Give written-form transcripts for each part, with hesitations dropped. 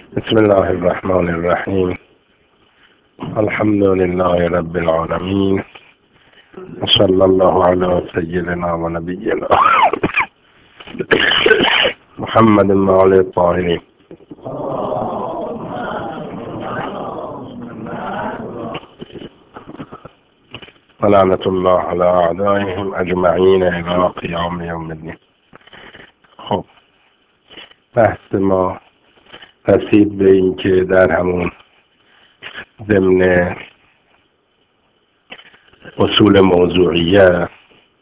بسم الله الرحمن الرحیم. الحمد لله رب العالمین. صلی الله علی سیدنا و نبینا محمد و آله الطاهرین. و لعنت الله علی اعدائهم اجمعین الی قیام یوم الدین. خب بحث ما رسید به این که در همون ضمن اصول موضوعیه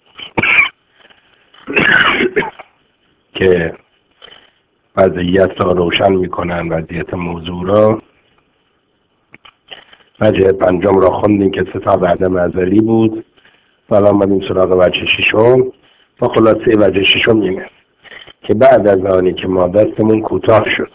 که وضعیت را روشن میکنن، وضعیت موضوع را، وجه پنجم را خوندیم که ستاد عدم ازلی بود و الان آمدیم سراغ وجه ششم و خلاصه وجه ششم اینه که بعد از آنی که ما دستمون کوتاه شد،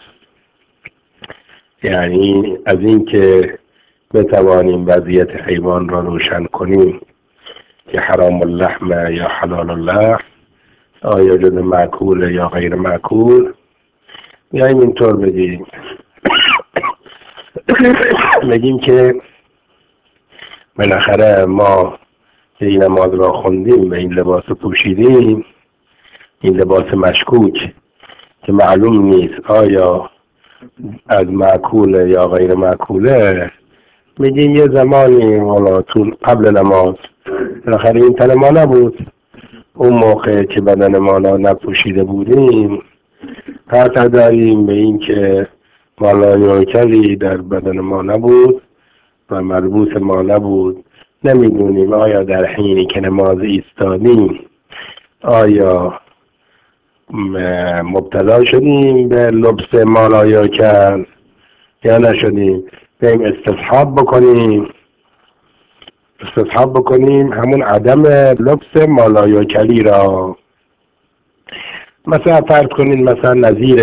یعنی از این که بتوانیم وضعیت حیوان را روشن کنیم که حرام اللحم یا حلال اللحم، آیا جز معکول یا غیر معکول، بیاییم اینطور بگیم که بالاخره ما که این نماز را خوندیم و این لباس پوشیدیم، این لباس مشکوک که معلوم نیست آیا از معکول یا غیر معکوله، میگیم یه زمانی حالا قبل نماز بالاخره این تن ما نبود، اون موقع که بدن ما نپوشیده بودیم قطع داریم به این که مالایوکلی در بدن ما نبود و ملبوس ما نبود. نمیدونیم آیا در حینی که نماز ایستادیم آیا مبتلا شدیم به لبس مالایوکل یا نشدیم. بریم استصحاب بکنیم همون عدم لبس مالایوکلی را. مثلا فرض کنین مثلا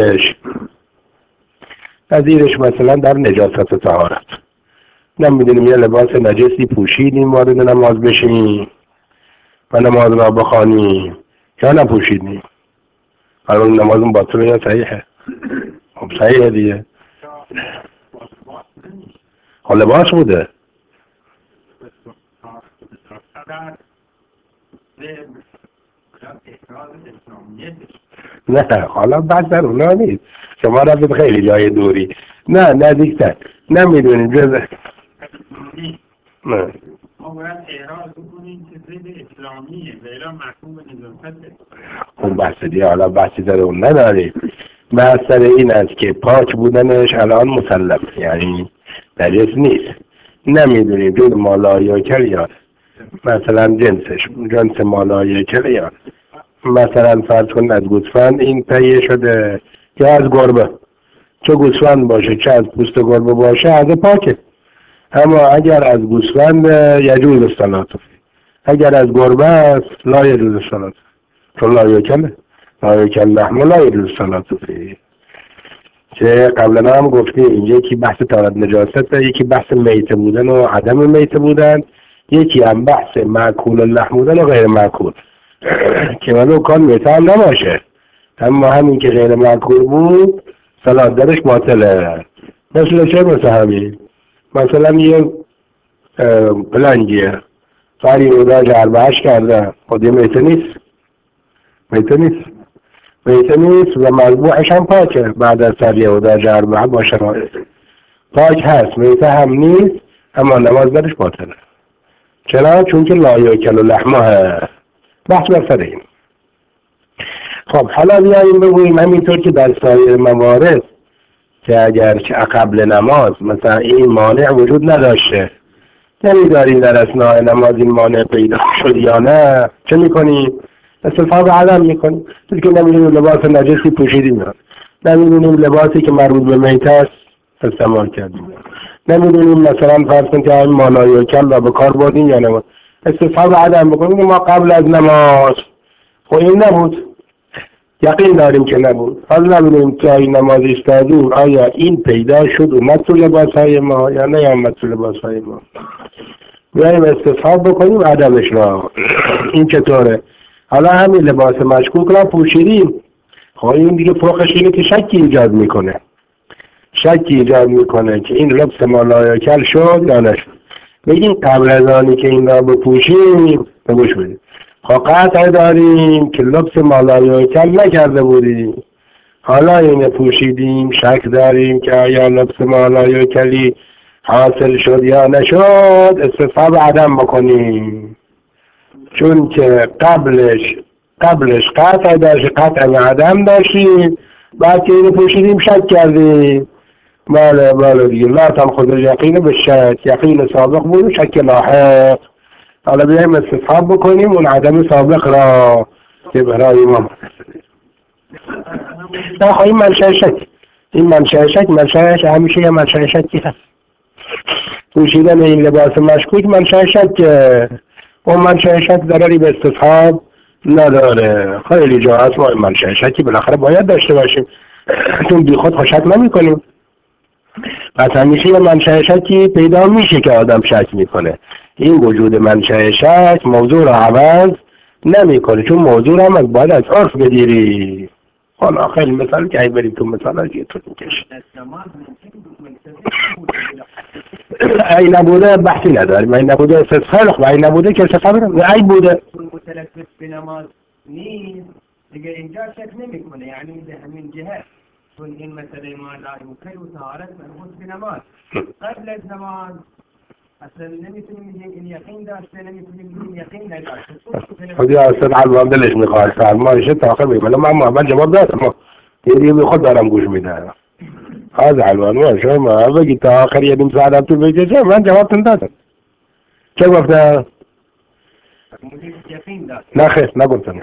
نظیرش مثلا در نجاست و طهارت، نمیدونیم یه لباس نجسی پوشیدیم وارد نماز بشیم و نماز را بخوانیم یا نپوشیدیم، حالا نمازون باطله یا صحیحه؟ خب صحیحه دیگه، لباس بوده. نه حالا بحث در اونا نیست، شما رفتید خیلی جای دوری. نه نزدیکتر نمیدونیم جز نه ما باید اعراض بکنیم که ضد اسلامیه و اعلام محکوم به نجاسته. اون بحث دیگه، حالا بحثی در اون نداریم. بحث در این است که پاک بودنش الان مسلم، یعنی نجس نیست، نمیدونیم جز مالایوکل یا مثلا جنس مالایوکل یا مثلا فرض کن از گوسفند این تهیه شده یا از گربه، چه گوسفند باشه چه از پوست گربه باشه از پاکه. اما اگر از گوسفند یجوز الصلاة، اگر از گربه است لا یجوز الصلاة، چون لایوکل لحم لا یجوز الصلاة فیه. که قبلا هم گفتیم یکی بحث طهارت نجاست، یکی بحث میته بودن و عدم میته بودن، یکی هم بحث معکول اللحم بودن و غیر معکول که ولو کان میته هم نباشه، اما همین که غیر معکول بود صلاة درش باطله. مثل چه؟ مثل همین مثلا یه پلنگیه فری اوداج اربعش کرده، خود یه میته نیست و مذبوحش هم پاکه بعد از سری اوداج اربعه با شرایط پاک هست، میته هم نیست، اما نماز درش باطله. چرا؟ چون که لا یاکل لحمه هست. بحث بسر این. خب حالا بیاییم بگوییم همینطور که در سایر موارد که اگر قبل نماز مثلا این مانع وجود نداشته، نمیداریم در اثناء نماز این مانع پیدا شد یا نه، چه میکنیم؟ استفاده عدم میکنیم. که نمیدونیم لباس نجسی پوشیدیم، نمیدونیم لباسی که مربوط به میته است استعمال کردیم، نمیدونیم مثلا فرض کن که این مالایوکل را به کار بردیم یا نه، استفاده عدم بکنیم. ما قبل از نماز خب این نبود، یقین داریم که نبود، حالا نمیدونیم که این نماز ایستادیم آیا این پیدا شد اومد تو لباسهای ما یا نه اومد تو لباسهای ما. بیاییم استصحاب بکنیم عدمش را. این چطوره؟ حالا همین لباس مشکوک را پوشیدیم، خب این دیگه فوقش اینه که شکی ایجاد میکنه. شکی ایجاد میکنه که این لبس ما لایاکل شد یا نشد. بگیم قبل از آنی که این را بپوشیم، بگوش بدیم، خب قطع داریم که لبس ما لایاکل نکرده بودیم، حالا اینه پوشیدیم، شک داریم که آیا لبس ما لایاکلی حاصل شد یا نشد، استصحاب عدم بکنیم. چون که قبلش قطع داشت، قطع به عدم داشتیم، بعد که اینو پوشیدیم شک کردیم. بله دیگه، لا تنخذ یقین به شک، یقین سابق بود شک لاحق. حالا بیاییم استصحاب بکنیم اون عدم سابق را که برای ما این منشأ شک، این منشأش همیشه یه منشأ شکی هست. پوشیدن این لباس مشکوک منشأ شک، اون منشأ شک ضرری به استصحاب نداره. خیلی جا هست ما این منشأ شکی بالاخره باید داشته باشیم، چون بی خود شک نمی کنیم. پس همیشه یه منشأ شکی پیدا میشه که آدم شک میکنه. این وجود منشأ شک موضوع را عوض نمیکنه، چون موضوع هم باید از عرف بگیری. حالا خیلی مثال که اگه بریم تو مثال ها دیگه طول میکشه. ای نبوده بحثی نداریم، ای نبوده خیلی خوب، ای نبوده که استفاده ای بوده متلفظ به نماز نیست دیگه اینجا شک نمیکنه، یعنی به همین جهت چون این مسئله ما لا یمکن و طهارت مربوط به نماز قبل از نماز اصلا نمیتونیم بگیم این یقین داشته، نمیتونیم بگیم یقین نداشته. خودی استاد علوان دلش میخواد فرمایشه تا آخر بگیم، من اول جواب دادم، یه دیگه خود دارم گوش میدم. از علوان ما شما بگی تا آخر یه نیم ساعت طول بکشه، من جوابتون دادم. چه گفتم؟ نه خیر نگفتم.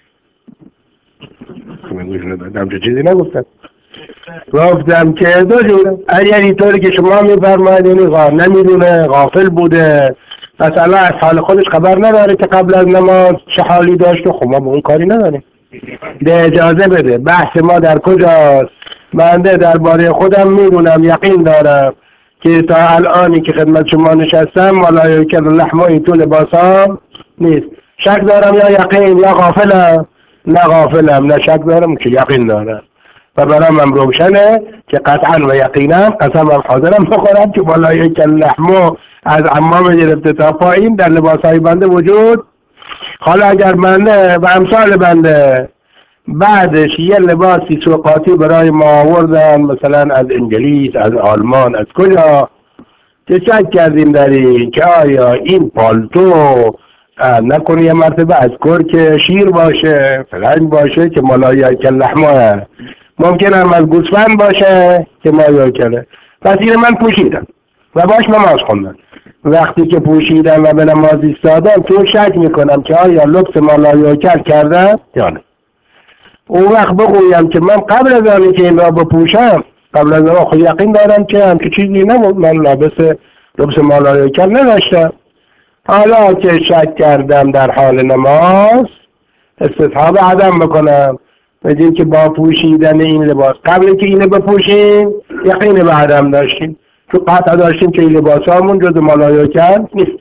من گوش ندادم، چه چیزی نگفتم. گفتم که دو جوره، اگر اینطوری که شما میفرمایید یعنی نمیدونه، غافل بوده، مثلا از حال خودش خبر نداره که قبل از نماز چه حالی داشته، خب ما به اون کاری نداریم. ده اجازه بده، بحث ما در کجاست؟ بنده درباره خودم میدونم، یقین دارم که تا الانی که خدمت شما نشستم مالای که لحمای تو لباسام نیست. شک دارم یا یقین یا غافلم؟ نه غافلم، نه شک دارم که یقین دارم. و برام روشنه که قطعا و یقینا قسمم حاضرم بخورم که بالای کل لحمو از عمام گرفته تا پایین در لباسهای بنده وجود. حالا اگر بنده و امثال بنده بعدش یه لباسی سوقاتی برای ما آوردن، مثلا از انگلیس، از آلمان، از کجا، که شک کردیم در این که آیا این پالتو نکنه یه مرتبه از کرک شیر باشه، فلان باشه که مالای کل لحمو، ممکن هم از گوسفند باشه که مالای کله. پس این من پوشیدم و باش نماز خوندم. وقتی که پوشیدم و به نماز ایستادم تو شک میکنم که آیا لبس مالای کل کردم یا نه. اون وقت بگویم که من قبل از آنی که این را بپوشم، قبل از آن خود یقین دارم که همچه چیزی نبود، من لبس مالای کل نداشتم. حالا که شک کردم در حال نماز، استصحاب عدم بکنم، بگیم که با پوشیدن این لباس قبل که اینو بپوشیم یقین به عدم داشتیم، تو قطع داشتیم که این لباس همون جز مالای کل نیست.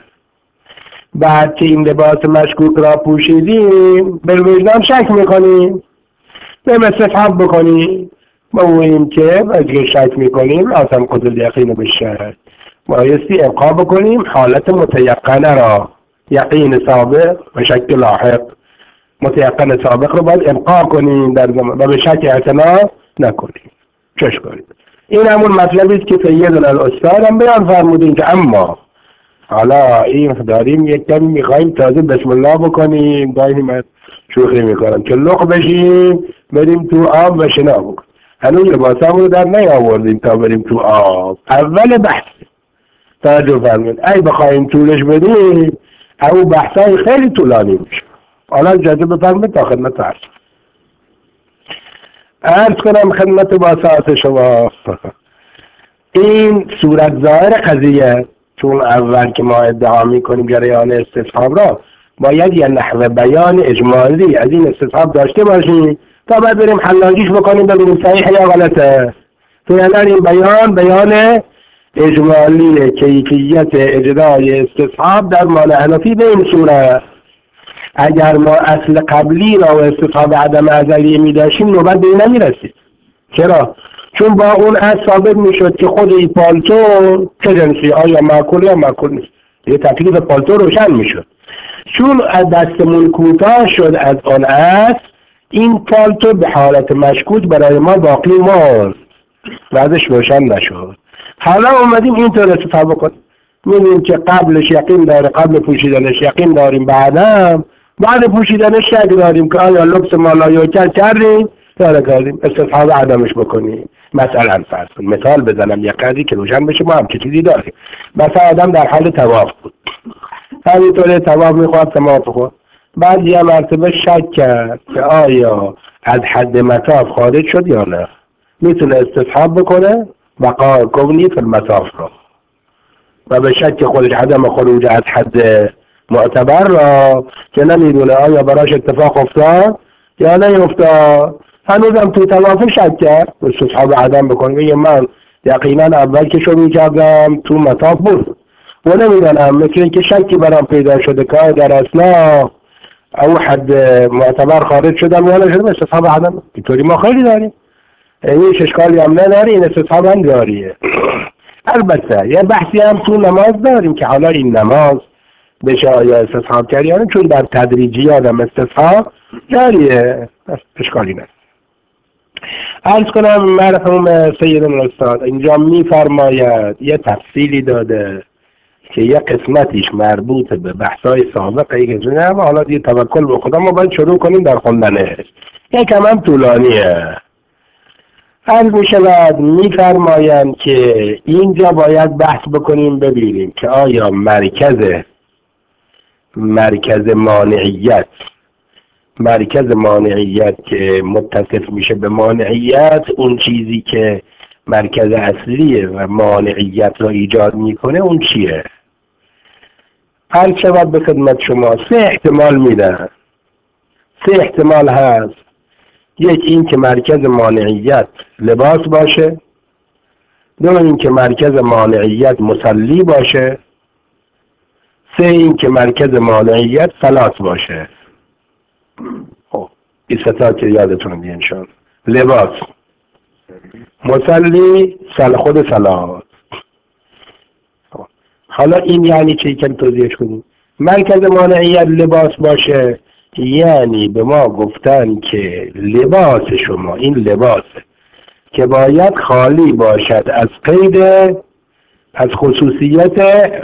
بعد که این لباس مشکوک را پوشیدیم به وجدان شک میکنیم، به استصحاب بکنیم، بگوییم که اگه شک میکنیم لازم قدر یقین به شک، بایستی ابقا بکنیم حالت متیقنه را، یقین سابق و شک لاحق. متیقن سابق رو باید ابقا کنیم در زمان و به شک اعتنا نکنیم. چش کنیم. این همون مطلبی است که سیدنا الاستاد هم بیان فرمودین که اما حالا این داریم یک کمی میخواییم تازه بسم الله بکنیم، گاهی من شوخی میکنم که لق بشیم بریم تو آب و شنا بکنیم. هنوز لباسامون رو در نیاوردیم تا بریم تو آب، اول بحث. توجه فرمایید، ای بخوایم طولش بدیم او بحثای خیلی طولانی میشه. حالا اجازه بفرمایید تا خدمت عرض کنم خدمت با ساعت شما. این صورت ظاهر قضیه، چون اول که ما ادعا میکنیم جریان استصحاب را باید یه نحوه بیان اجمالی از این استصحاب داشته باشیم تا بعد بریم حلاجیش بکنیم ببینیم صحیح یا غلطه. تو یعنی این بیان اجمالی کیفیت اجرای استصحاب در مال حنفی به این صورت. اگر ما اصل قبلی را و استصحاب عدم ازلی می داشتیم نوبت به این نمی رسید. چرا؟ چون با اون از ثابت میشد که خود این پالتو چه جنسی، آیا معکول یا معکول نیست. یه تکلیف پالتو روشن میشد. چون از دستمون کوتاه شد از آن از، این پالتو به حالت مشکوک برای ما باقی ماند و ازش روشن نشد. حالا اومدیم اینطور استفاده بکنیم، می‌بینیم که قبلش یقین داره، قبل پوشیدنش یقین داریم، بعد پوشیدنش شک داریم که آیا لبس مالایوکل کردیم یا نکردیم، استفاده عدمش بکنیم. مثلا فرض کن مثال بزنم یک قضیه که روشن بشه، ما هم که چیزی داریم. مثلا آدم در حال طواف بود، همینطوره طواف میخواد تمام خود، بعد یه مرتبه شک کرد که آیا از حد مطاف خارج شد یا نه، میتونه استصحاب بکنه بقا کونی فی المطاف رو و به شک خودش عدم خروج از حد معتبر را که نمیدونه آیا براش اتفاق افتاد یا نیفتاد، هنوزم تو طواف شک کرد، استصحاب عدم بکنه، میگه من یقینا اول که شروع کردم تو مطاف بود و نمیدونم، مثل اینکه شکی برام پیدا شده که در اصلا او حد معتبر خارج شدم یا نشدم، استصحاب عدم. اینطوری ما خیلی داریم، هیچ اشکالی هم نداره، این استصحاب هم داریه. البته یه بحثی هم تو نماز داریم که حالا این نماز بشه آیا استصحاب کرد یا نه، چون در تدریجی آدم استصحاب جاریه، اشکالی نداره. عرض کنم مرحوم سیدنا الاستاد اینجا میفرماید یه تفصیلی داده که یه قسمتیش مربوط به بحثای سابقه که جنه و حالا دیگه توکل به خدا ما باید شروع کنیم در خوندنش، یکم هم طولانیه. عرض می شود میفرمایند که اینجا باید بحث بکنیم ببینیم که آیا مرکز مانعیت که متصف میشه به مانعیت، اون چیزی که مرکز اصلیه و مانعیت را ایجاد میکنه اون چیه؟ عرض شود به خدمت شما سه احتمال هست. یک این که مرکز مانعیت لباس باشه، دو این که مرکز مانعیت مصلی باشه، سه این که مرکز مانعیت صلات باشه. خب این ستا که یادتون بیانشان: لباس، مصلی، خود صلات. حالا این یعنی چه؟ کم توضیحش کنیم. مرکز مانعیت لباس باشه یعنی به ما گفتن که لباس شما، این لباسه که باید خالی باشد از قید، از خصوصیت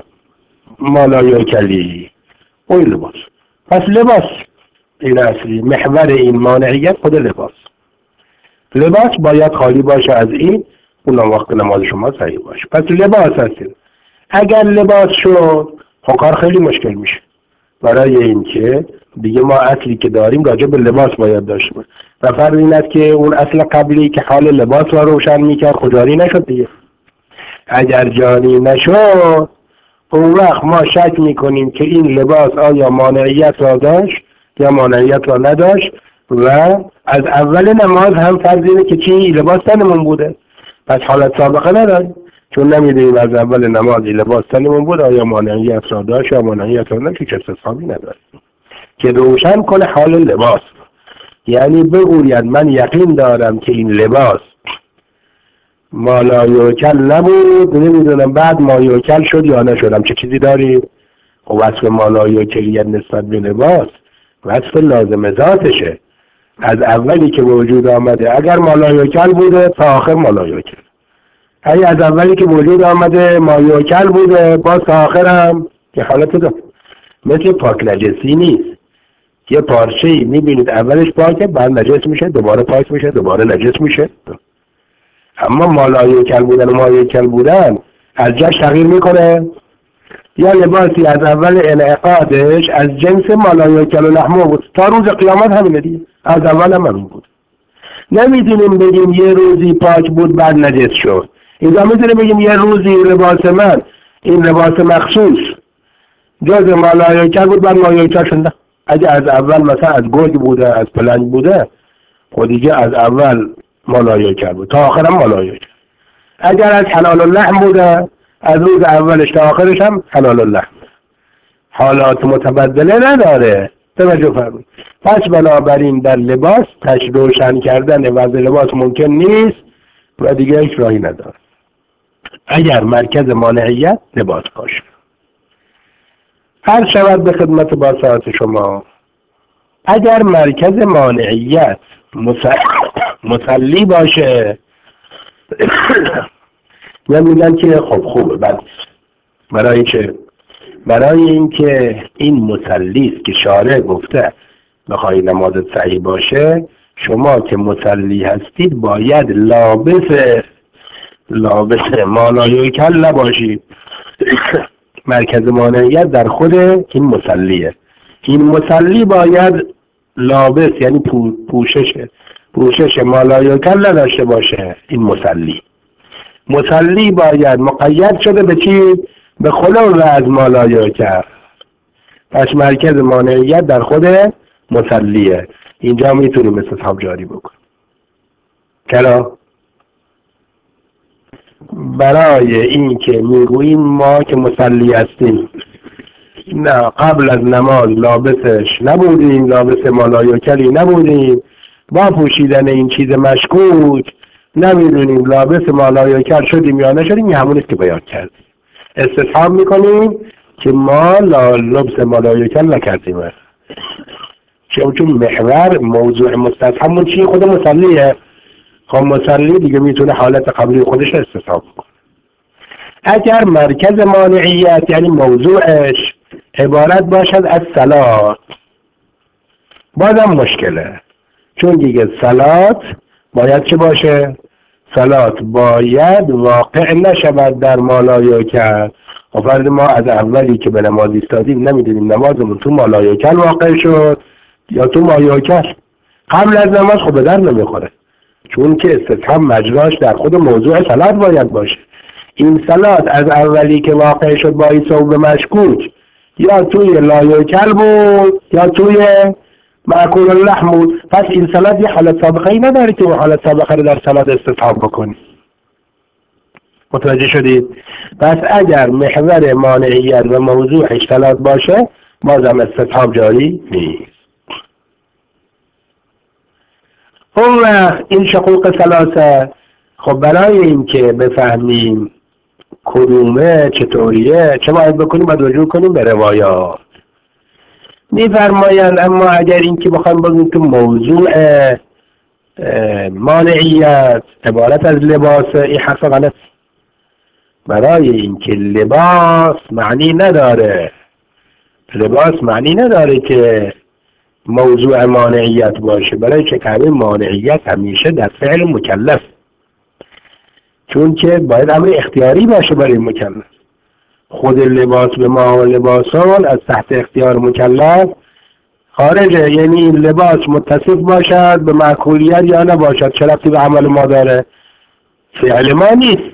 مالایوکلی، اون لباس. پس لباس این اصلی، محور این مانعیت خود لباس باید خالی باشه از این، اونم وقت نماز شما صحیح باشه. پس لباس هستید. اگر لباس شد کار خیلی مشکل میشه، برای اینکه دیگه ما اصلی که داریم راجع به لباس باید داشته باشه و فرض این است که اون اصل قبلی که حال لباس را روشن میکرد خجاری نشد دیگه. اگر جاری نشد اون وقت ما شک میکنیم که این لباس آیا مانعیت را داشت یا مانعیت را نداشت و از اول نماز هم فرض اینه که چی لباس تنمون بوده، پس حالت سابقه نداریم چون نمیدونیم از اول نماز لباس تنمون بود آیا مانعیت را داشت یا مانعیت را نداشت، چه استصحابی نداریم که روشن کنه حال لباس. یعنی بگوید من یقین دارم که این لباس مالایوکل نبود، نمیدونم بعد مالایوکل شد یا نشدم، چه چیزی داریم؟ و وصف مالایوکلیت نسبت به لباس وصف لازم ذاتشه، از اولی که وجود آمده اگر مالایوکل بوده تا آخر مالایوکل، اگه از اولی که وجود آمده مالایوکل بوده باز تا آخر هم که حالت داره. مثل پاک نجسی نیست، یه پارچه‌ای میبینید اولش پاکه بعد نجس میشه، دوباره پاک میشه، دوباره نجس میشه. اما مالایوکل بودن و مالایوکل بودن از جاش تغییر میکنه. یا لباسی از اول انعقادش از جنس مالایوکل و لحمه بود تا روز قیامت همینه دیگه، از اول هم همین بود. نمیتونیم بگیم یه روزی پاک بود بعد نجس شد. اینجا میتونیم بگیم یه روزی لباس من، این لباس مخصوص جز مالایوکل بود بعد مالایوکل شد. اگه از اول مثلا از گرگ بوده، از پلنگ بوده، خود دیگه از اول مالایوکل بود تا آخرم مالایوکل. اگر از حلال اللحم بوده از روز اولش تا آخرش هم حلال اللحم. حالات متبدله نداره، توجه فرمایید. پس بنابراین در لباس روشن کردن وضع لباس ممکن نیست و دیگه هیچ راهی نداره. اگر مرکز مانعیت لباس باشه. هر شود به خدمت با شما اگر مرکز مانعیت مسلی باشه من میگم که خب خوبه بس. برای چه؟ برای اینکه این مسلی است که شارع گفته بخوای نمازت صحیح باشه، شما که مسلی هستید باید لابس مالای کل نباشید. مرکز مانعیت در خود این مسلیه. این مسلی باید لابس یعنی پوشش مالای کل نداشته باشه. این مسلی باید مقید شده به چی؟ به خلو از مالای کل. پس مرکز مانعیت در خود مسلیه. اینجا میتونیم استصحاب جاری بکنیم. چرا؟ برای این که میگوییم ما که مسلی هستیم نه قبل از نماز لابسش نبودیم، لابس مالای کلی نبودیم، با پوشیدن این چیز مشکوک نمیدونیم لابس مالای کل شدیم یا نشدیم، این همونیست که بیان کردیم. استصحاب میکنیم که ما لبس مالای کل نکردیم. چون محور موضوع مستصحبمون چیه؟ خود مسلیه. خب مسلی دیگه میتونه حالت قبلی خودش استصحاب کنه. اگر مرکز مانعیت یعنی موضوعش عبارت باشد از صلات، بازم مشکله. چون دیگه صلات باید چه باشه؟ صلات باید واقع نشود در مالای کل. فرض ما از اولی که به نماز ایستادیم نمیدونیم نمازمون تو مالای کل واقع شد یا تو مالای کل. قبل از نماز خب به در نمیخوره، چون که استصحاب مجراش در خود موضوع صلات باید باشه. این صلات از اولی که واقع شد با این صوب مشکوک یا توی لایه کل بود یا توی معکول اللحم بود. پس این صلات یه حالت سابقه ای نداره که حالت سابقه رو در صلات استصحاب بکنی. متوجه شدید؟ پس اگر محور مانعیت و موضوعش صلات باشه بازم استصحاب جاری نیست. اون وقت این شقوق ثلاثه، خب برای این که بفهمیم کدومه چطوریه چه باید بکنیم؟ باید رجوع کنیم به روایات. میفرمایند اما اگر این که بخوایم بگیم که موضوع مانعیت عبارت از لباس، این حرف غلط. برای این که لباس معنی نداره، لباس معنی نداره که موضوع مانعیت باشه. برای چه که مانعیت همیشه در فعل مکلف، چون که باید امر اختیاری باشه برای مکلف. خود لباس به ما لباسان از تحت اختیار مکلف خارجه. یعنی این لباس متصف باشد به معکولیت یا نباشد، چه ربطی به عمل ما داره؟ فعل ما نیست،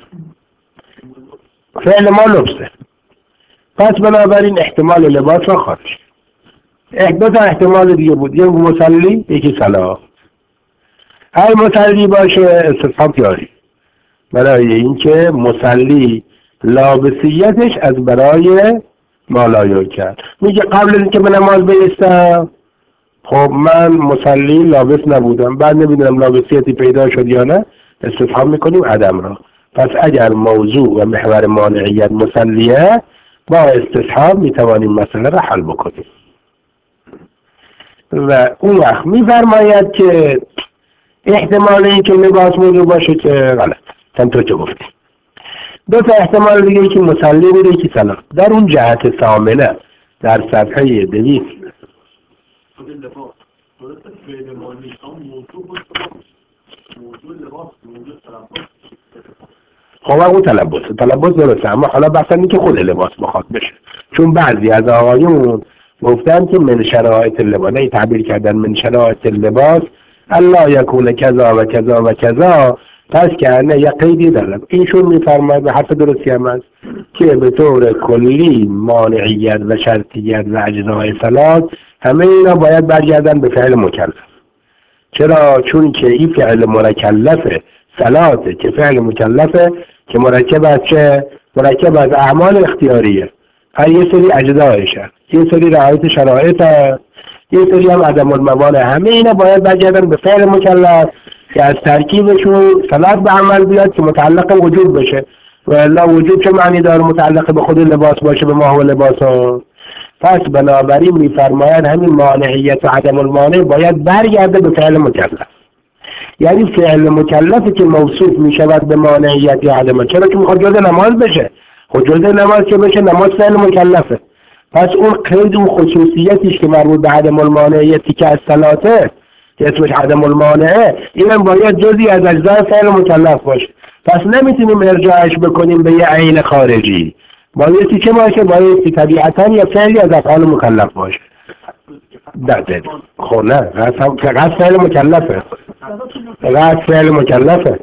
فعل ما لبسه. پس بنابراین احتمال لباس را خارج. دو تا احتمال دیگه بود، یکی مسلی یکی صلات. هر مسلی باشه استصحاب جاری. برای اینکه مسلی لابسیتش از برای مالایو کرد. میگه قبل از اینکه به نماز بایستم خب من مسلی لابس نبودم، بعد نمیدونم لابسیتی پیدا شد یا نه، استصحاب میکنیم عدم را. پس اگر موضوع و محور مانعیت مسلیه با استصحاب میتوانیم مسئله را حل بکنیم. و اون وقت میفرماید که احتمال این که لباس موضوع باشه که غلط، همونطور که گفتیم. دو تا احتمال دیگه که مسلی بوده یکی صلات. در اون جهت ثامنه در صفحه 200 خب اون تلبس درسته، اما حالا بحث اینه که خود لباس بخواد بشه. چون بعضی از آقایون گفتن که من شرایط لباس، نه تعبیر کردن من شرایط لباس الله یکون کذا و کذا و کذا، پس که نه یه قیدی دارم. اینشون میفرماید به حرف درستی هم هست که به طور کلی مانعیت و شرطیت و اجزای صلات همه اینا باید برگردن به فعل مکلف. چرا؟ چون که این فعل مکلفه، صلاته که فعل مکلفه که مرکب از چه؟ مرکب از اعمال اختیاریه. هر یه سری اجزایشه، یه سری رعایت شرایط، یه سری هم عدم الموانع. همه اینا باید برگردن به فعل مکلف که از ترکیبشون صلات به عمل بیاد که متعلق وجود بشه، و الا وجود چه معنی داره متعلق به خود لباس باشه، به ما و لباس ها. پس بنابراین میفرماید همین مانعیت و عدم المانع باید برگرده به فعل مکلف. یعنی فعل مکلفی که موصوف میشود به مانعیت یا عدم، چرا که میخواد جزء نماز بشه. خود جزء نماز که بشه، نماز فعل مکلفه. پس اون قید و خصوصیتیش که مربوط به عدم المانعیتی که از صلاته که اسمش عدم المانعه، اینم باید جزئی از اجزای فعل مکلف باشه. پس نمیتونیم ارجاعش بکنیم به یه عین خارجی. بایستی چه باشه؟ بایستی طبیعتا یا فعلی از افعال مکلف باشه. ده خب نه، قصد فعل مکلفه. قصد فعل مکلفه.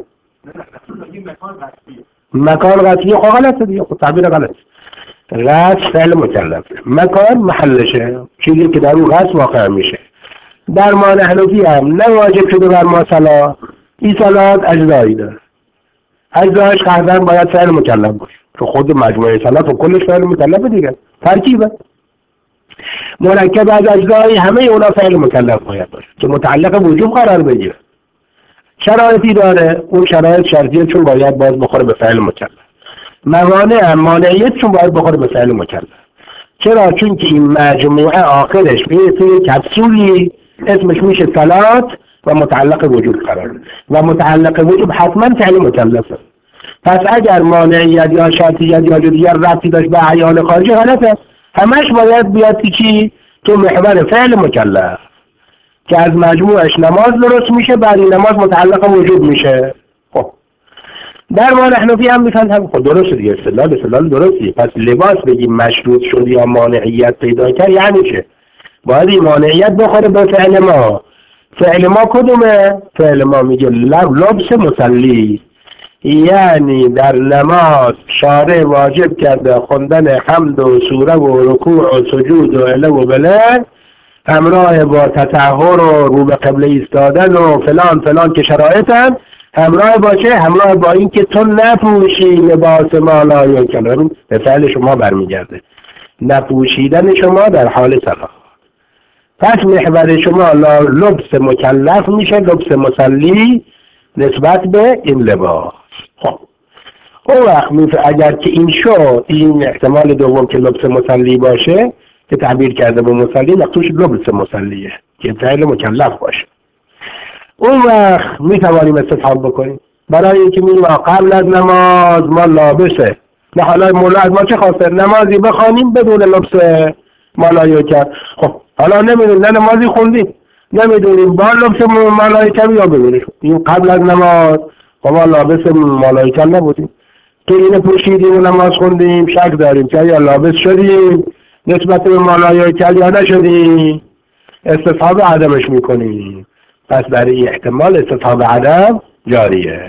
مکان قطعی خب غلطه دیگه، خب تعبیر غلط. قصد فعل مکلفه، مکان محلشه، چیزی که در اون قصد واقع میشه. در ما حنفی هم نه واجب شده بر ما صلاة، این صلاة اجزایی داره، اجزایش قطعا باید فعل مکلف باشه، که خود مجموعه صلاة و کلش فعل مکلفه دیگه، ترکیبه مرکب از اجزای همه اونا فعل مکلف باید باشه که متعلق وجوب قرار بگیره. شرایطی داره، اون شرایط شرطیه چون باید باز بخوره به فعل مکلف. موانع هم مانعیت چون باید بخوره به فعل مکلف. چرا؟ چون که این مجموعه آخرش میره توی کپسولی اسمش میشه صلات و متعلق وجود قرار، و متعلق وجود حتما فعل مکلفه. پس اگر مانعیت یا شرطیت یا جزئیت ربطی داشت به اعیان خارجی غلطه، همش باید بیاد چی؟ تو محور فعل مکلف که از مجموعش نماز درست میشه، بعد این نماز متعلق وجود میشه. خب در ما حنفی هم میفهمن خب درسته دیگه، استدلال درستی. پس لباس بگیم مشروط شد یا مانعیت پیدا کرد یعنی چه؟ باید این مانعیت بخوره به فعل ما. فعل ما کدومه؟ فعل ما میگه لبس مصلی، یعنی در نماز شارع واجب کرده خوندن حمد و سوره و رکوع و سجود و اله و بله، همراه با تطهر و رو به قبله ایستادن و فلان که شرایطن همراه باشه، همراه با این که تو نپوشی لباس ما لا یکن، به فعل شما برمیگرده، نپوشیدن شما در حال صلاة. پس محور شما لبس مکلف میشه، لبس مصلی نسبت به این لباس. خب اون وقت اگر که این شد، این احتمال دوم که لبس مصلی باشه که تعبیر کرده به مصلی، مقصودش لبس مصلیه که فعل مکلف باشه. اون وقت میتوانیم استصحاب بکنیم برای اینکه میگیم قبل از نماز ما لابسه، نه حالا مولا از ما چه خواسته؟ نمازی بخوانیم بدون لبس ملائکه. خب حالا نمیدونیم، نه نمازی خوندیم نمیدونیم با لبس ملائکه یا ببینیم این قبل از نماز ما لابس ملائکه نبودیم، تو اینو پوشیدیم و نماز خوندیم، شک داریم که یا لابس شدیم نسبت به ملائکه یا نشدیم، استصحاب عدمش میکنیم. پس در این احتمال استصحاب عدم جاریه.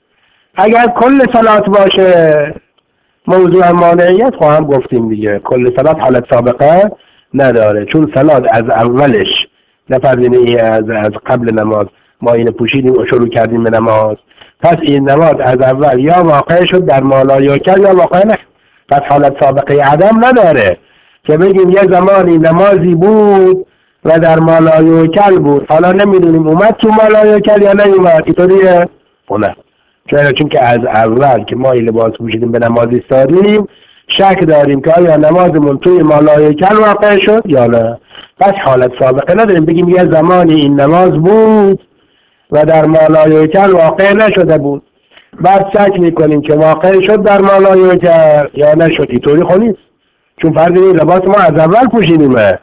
اگر کل صلات باشه موضوع مانعیت خواهم گفتیم دیگه، کل صلات حالت سابقه نداره، چون صلات از اولش نفردینه از قبل نماز ما اینو پوشیدیم و شروع کردیم به نماز، پس این نماز از اول یا واقع شد در مالایوکل یا واقع نشد، پس حالت سابقه عدم نداره که بگیم یه زمانی نمازی بود و در مالایوکل بود، حالا نمیدونیم اومد تو مالایوکل یا نیومد، اینطوریه؟ نه، چون که از اول که ما این لباس پوشیدیم به نماز ایستادیم شک داریم که آیا نمازمون توی مالایوکل واقع شد یا نه، پس حالت سابقه نداریم بگیم یه زمانی این نماز بود و در مالایوکل واقع نشده بود، بعد شک میکنیم که واقع شد در مالایوکل یا نشد، اینطوری خب نیست، چون فرض این لباس ما از اول پوشیدیمه.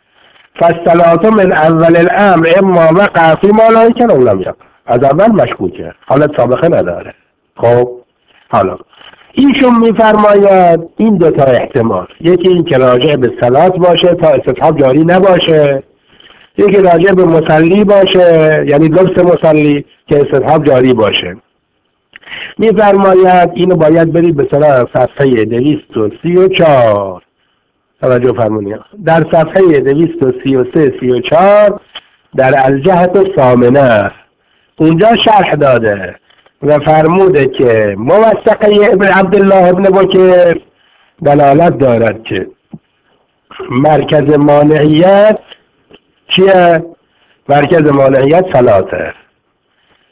فالصلاة من اول الامر اما وقع فی مالایوکل او لم یقع، از اول مشکوکه، حالت سابقه نداره. خب حالا ایشون میفرماید این دو تا احتمال، یکی این که راجع به صلات باشه تا استصحاب جاری نباشه، یکی راجع به مصلی باشه یعنی لبس مصلی که استصحاب جاری باشه. میفرماید اینو باید برید به سراغ صفحه 234 توجه فرمونید، در صفحه 233-34 در الجهت الثامنه اونجا شرح داده و فرموده که موثقه ابن عبدالله ابن بکر دلالت دارد که مرکز مانعیت چیه؟ مرکز مانعیت صلاته.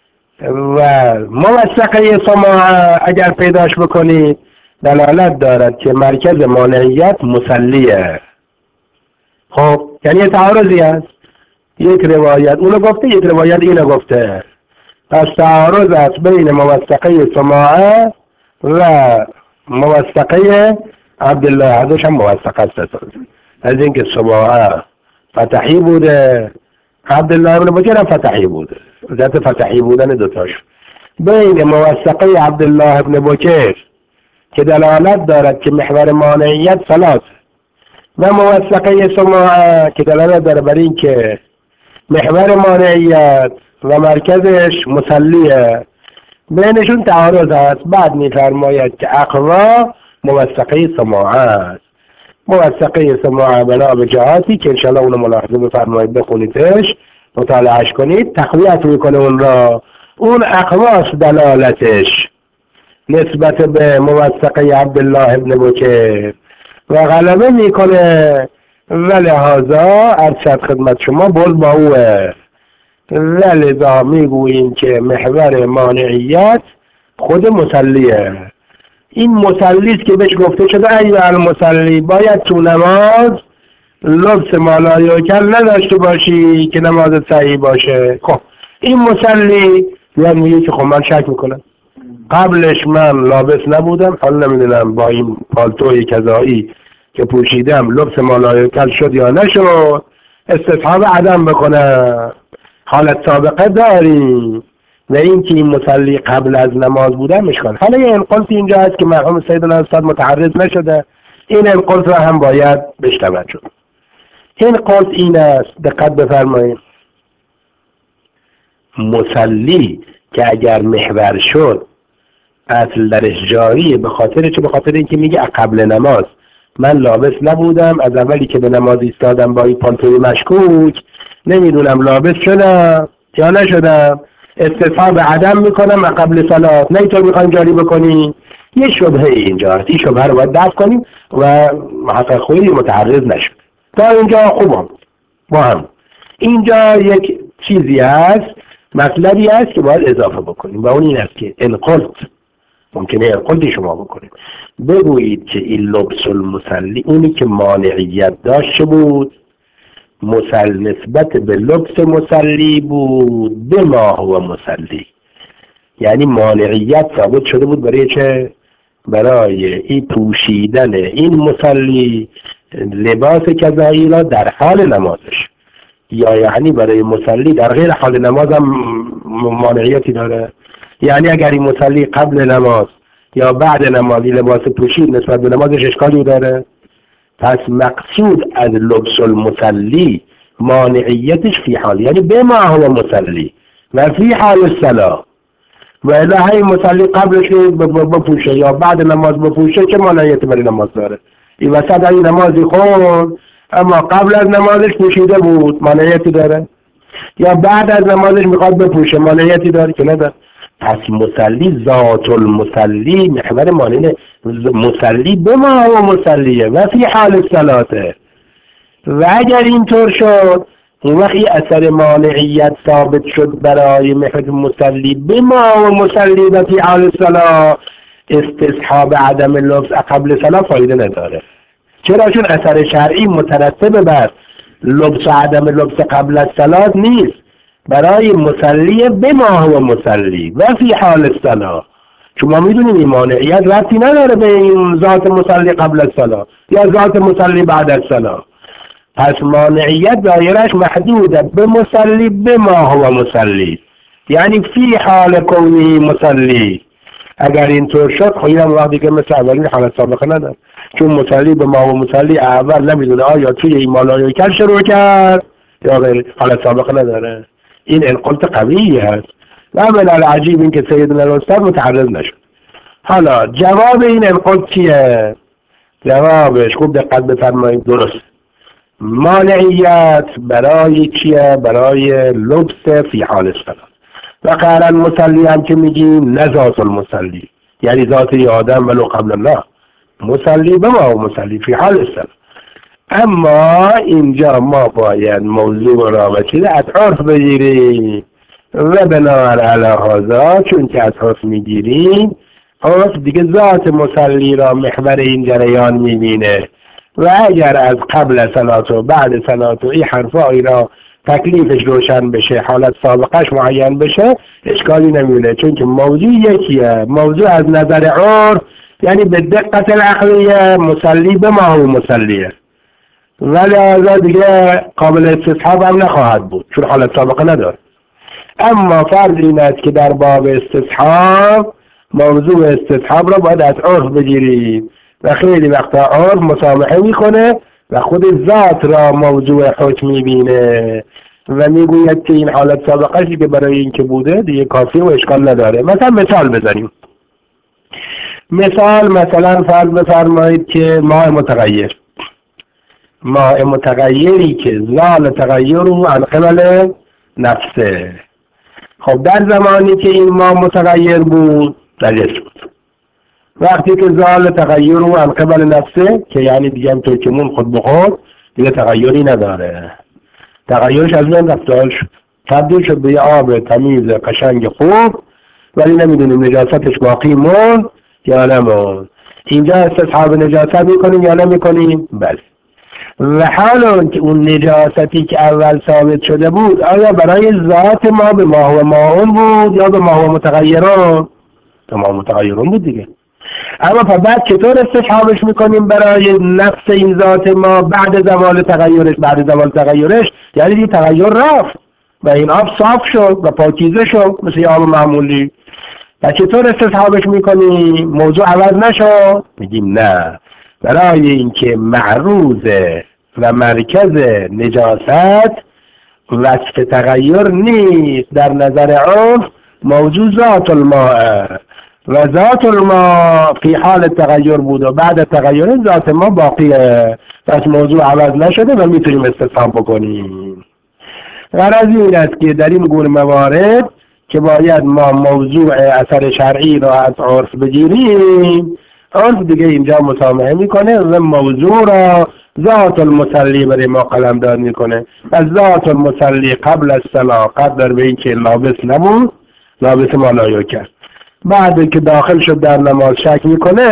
و موثقه سماع اگر پیداش بکنید دلالت دارد که مرکز مانعیت مسلیه. خب یعنی تعارضی است، یک روایت اونو گفته یک روایت اینو گفته، پس تعارض است بین موثقه سماعه و موثقه عبدالله، ازش هم موثق است از اینکه سماعه فتحی بوده، عبدالله ابن بکر هم فتحی بوده، ذات فتحی بودن دوتاش. بین موثقه عبدالله ابن بکر که دلالت دارد که محور مانعیت ثلاث و موثقه سماعه که دلالت دارد بر این که محور مانعیت و مرکزش مسلیه، بینشون تعارض است. بعد میفرماید که اقوا موثقه سماعه است. موثقه سماعه بنا به جهاتی که انشاءالله اونو ملاحظه بفرمایید، بخونیدش، مطالعهش کنید، تقویت میکنه اون را. اون اقواست دلالتش نسبت به موثقه عبدالله ابن بکر و غلبه میکنه و لحاظا ارشد خدمت شما بول با اوه و لذا میگوییم که محور مانعیت خود مسلیه. این مسلیست که بهش گفته شده ایوه المسلی، باید تو نماز لبس مالایوکل نداشته باشی که نماز صحیح باشه. خب این مسلی یعنی میگه که خب من شک میکنم قبلش من لابس نبودم، حالا نمیدونم با این پالتوی کذایی که پوشیدم لبس مالایوکل شد یا نشد، استصحاب عدم بکنه. حالت سابقه داریم و این که این مسلی قبل از نماز بوده مشکل. حالا یه انقلت اینجا هست که مرحوم سیدنا استاد متعرض نشده، این انقلت را هم باید بشنود شد. این قلت این است، دقت بفرمایید، مسلی که اگر محور شد اصل درش جاریه. به خاطر چه؟ به خاطر اینکه میگه قبل نماز من لابس نبودم، از اولی که به نماز ایستادم با این پانتوی مشکوک نمیدونم لابس شدم یا نشدم، استصحاب عدم میکنم قبل صلات. نه اینطور میخوایم جاری بکنیم، یه شبهه اینجا هست، این شبهه رو باید دفع کنیم و محقق خویی متعرض نشد. تا اینجا خوبم با هم. اینجا یک چیزی هست، مطلبی هست که باید اضافه بکنیم و اون این است که انقلت ممکنه انقلتی شما بکنیم، بگویید که این لبس المسلی اونی که مانعیت داشته بود نسبت به لبس مسلی بود به ما هو مسلی، یعنی مانعیت ثابت شده بود برای چه؟ برای این پوشیدن این مسلی لباس کذایی را در حال نمازش، یا یعنی برای مسلی در غیر حال نماز هم مانعیتی داره. یعنی اگر این مسلی قبل نماز یا بعد نمازی لباس پوشید نسبت به نمازش اشکالی داره. پس مقصود از لبس المسلی مانعیتش فی حال، یعنی به ما هو مسلی و فی حال الصلاة، و الهی مسلی قبلش بپوشه یا بعد نماز بپوشه چه مانعیتی برای نماز داره؟ این وسط این نمازی خون اما قبل از نمازش پوشیده بود، مانعیتی داره؟ یا بعد از نمازش میخواد بپوشه، مانعیتی داره که نداره؟ پس مسلی ذات المسلی محور مانعه مسلی به ما هو مسلیه و فی حال الصلاة. و اگر اینطور شد اون وقتی اثر مانعیت ثابت شد برای محور مسلی به ما هو مسلی و فی حال الصلاة، استصحاب عدم لبس قبل صلاة فایده نداره. چرا؟ چون اثر شرعی مترتب بر لبس عدم لبس قبل از صلاة نیست، برای مسلی به ما هو مسلی و فی حال الصلاة. شما میدونید این مانعیت ربطی نداره به این ذات مسلی قبل از صلاة یا ذات مسلی بعد از صلاة. پس مانعیت دایرش محدوده به مسلی به ما هو مسلی، یعنی فی حال کونی مسلی. اگر اینطور شد خیلی هم وقتی که مثل اولین حالت سابقه نداره، چون مسلی به ما هو مسلی اول نمیدونه آیا توی این مالایوکل شروع کرد یا غیر، حالت سابقه نداره. این انقلت قوی هست و من العجیب این که سیدنا الاستاد متعرض نشد. حالا جواب این انقلت چیه؟ جوابش خوب دقت بفرمایید درست. مانعیت برای چیه؟ برای لبس فی حال الصلاة. و قرآن مسلی هم که میگیم نه ذات المسلی، یعنی ذات آدم ولو قبل الله، مسلی به ما و مسلی فی حال الصلاة. اما اینجا ما باید موضوع را وسیله از عرف بگیریم و بناء علی هذا چون که از عرف میگیریم، عرف دیگه ذات مصلی را محور این جریان میبینه و اگر از قبل صلات و بعد صلات و این حرفایی را تکلیفش روشن بشه، حالت سابقش معین بشه، اشکالی نمیونه، چون که موضوع یکیه. موضوع از نظر عرف یعنی به دقت العقلیه مصلی به ما هو مصلیه، ولی از دیگه قابل استصحاب هم نخواهد بود چون حالت سابقه نداره. اما فرض این است که در باب استصحاب موضوع استصحاب را باید از عرف بگیریم و خیلی وقتا عرف مسامحه میکنه و خود ذات را موضوع حکم میبینه و میگوید که این حالت سابقه که برای این که بوده دیگه کافی و اشکال نداره. مثلا مثال بزنیم. مثلا فرض بفرمایید که ماء متغیری که زال تغییر رو عن قبل نفسه. خب در زمانی که این ماء متغیر بود نجس بود. وقتی که زال تغییر رو عن قبل نفسه که یعنی دیگه همطور که مون خود بخود دیگه تغییری نداره، تغییرش از بین رفت شد، تبدیل شد به یه آب تمیز قشنگ خوب، ولی نمیدونیم نجاستش باقی مون یا نمون. اینجا استصحاب نجاست میکنیم یا نمیکنیم؟ بله. و حالا که اون نجاستی که اول ثابت شده بود آیا برای ذات ما به ما هو ماون بود یا به ما هو متغیرون؟ به ما متغیرون بود دیگه. اما بعد چطور استصحابش میکنیم برای نفس این ذات ما بعد زوال تغییرش؟ یعنی این تغییر رفت و این آب صاف شد و پاکیزه شد مثل آب معمولی. و چطور استصحابش میکنیم؟ موضوع عوض نشد؟ میگیم نه، برای اینکه معروض و مرکز نجاست وصف تغییر نیست. در نظر عرف موضوع ذات الماء و ذات الماء فی حال تغییر بود و بعد تغییر ذات ما باقیه، پس موضوع عوض نشده و میتونیم استصحاب بکنیم. غرض این است که در این گونه موارد که باید ما موضوع اثر شرعی را از عرف بگیریم، عرف دیگه اینجا مسامحه میکنه و موضوع را ذات المصلی برای ما قلمداد میکنه. از ذات المصلی قبل از صلاة قدر به این که لابس نبود، لابس ما لا کرد، بعد که داخل شد در نماز شک میکنه،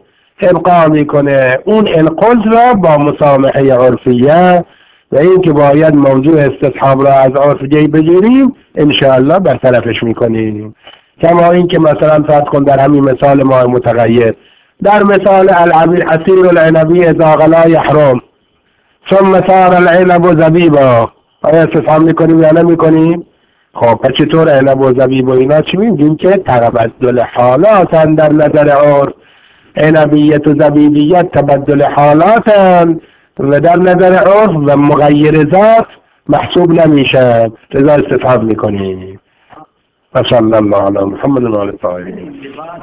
القا میکنه اون القلت را با مسامحه عرفیه و این که باید موضوع استصحاب را از عرف جای بگیریم انشاءالله برطرفش میکنیم. کما این که مثلا فرض کن در همین مثال ماء متغیر، در مثال عصیر العنبی اذا غلا یحرم ثم صار العنب زبیبا، آیا استصحاب میکنیم یا نمیکنیم؟ خب پس چطور عنب و زبیب و اینا چی میگیم که تبدل حالاتن در نظر عرف، عنبیت و زبیبیت تبدل حالاتن و در نظر عرف و مغیر ذات محسوب نمیشه، لذا استصحاب میکنیم. صلی الله علی محمد و آل الطاهرین.